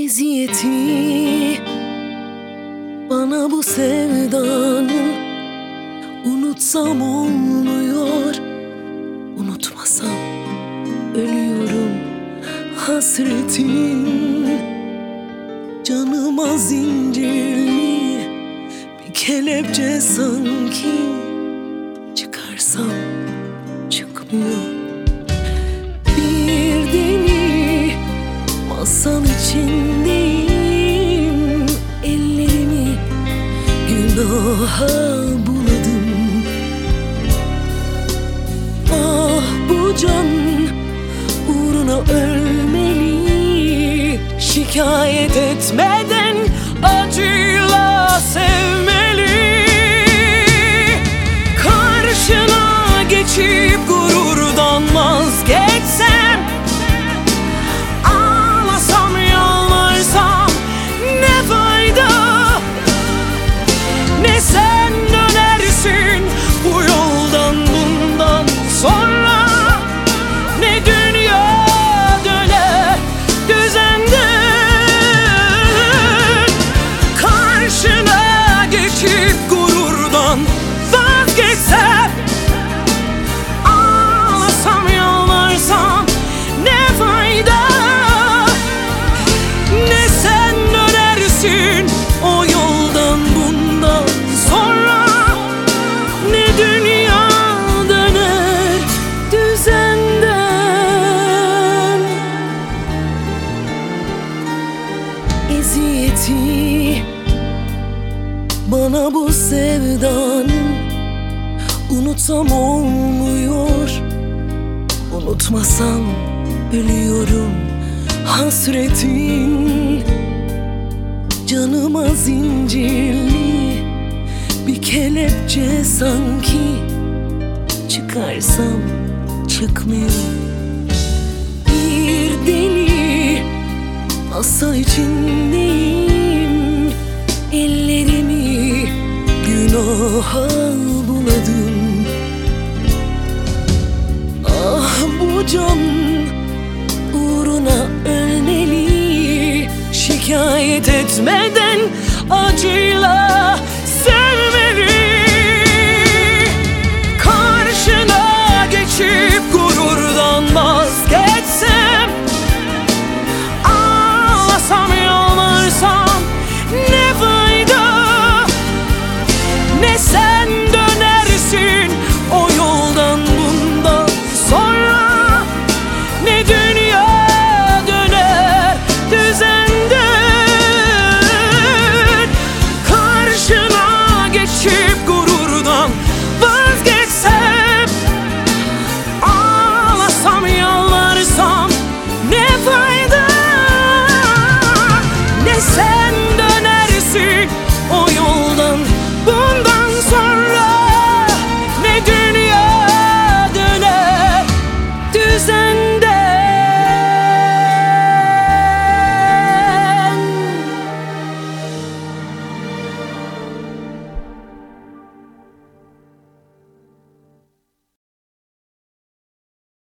eziyeti bana bu sevdanın. Unutsam olmuyor, unutmasam ölüyorum hasretin. Canıma zincirli bir kelepçe sanki, çıkarsam çıkmıyor. Bir deli masal içindeyim, ellerimi günaha buladım. Ah, bu can uğruna ölmeli, şikayet etmeden acıyla sevmeli. Karşına geçip gururdan vazgeçsem, ağlasam yalvarsam ne fayda? Ne sen dönersin bu yoldan bundan sonra, ne dünya döner düzenden. Karşına geçip gururdan vazgeçsem, ağlasam yalvarsam ne fayda? Ne sen dönersin o yoldan bundan sonra, ne dünya döner düzenden. Eziyeti bana bu sevdanın. Unutsam olmuyor, unutmasam ölüyorum hasretin. Canıma zincirli bir kelepçe sanki, çıkarsam çıkmıyor. Bir deli masal içindeyim, ellerimi günaha buladım. Ah, bu can uğruna ölmeli, şikayet etmeden acıyla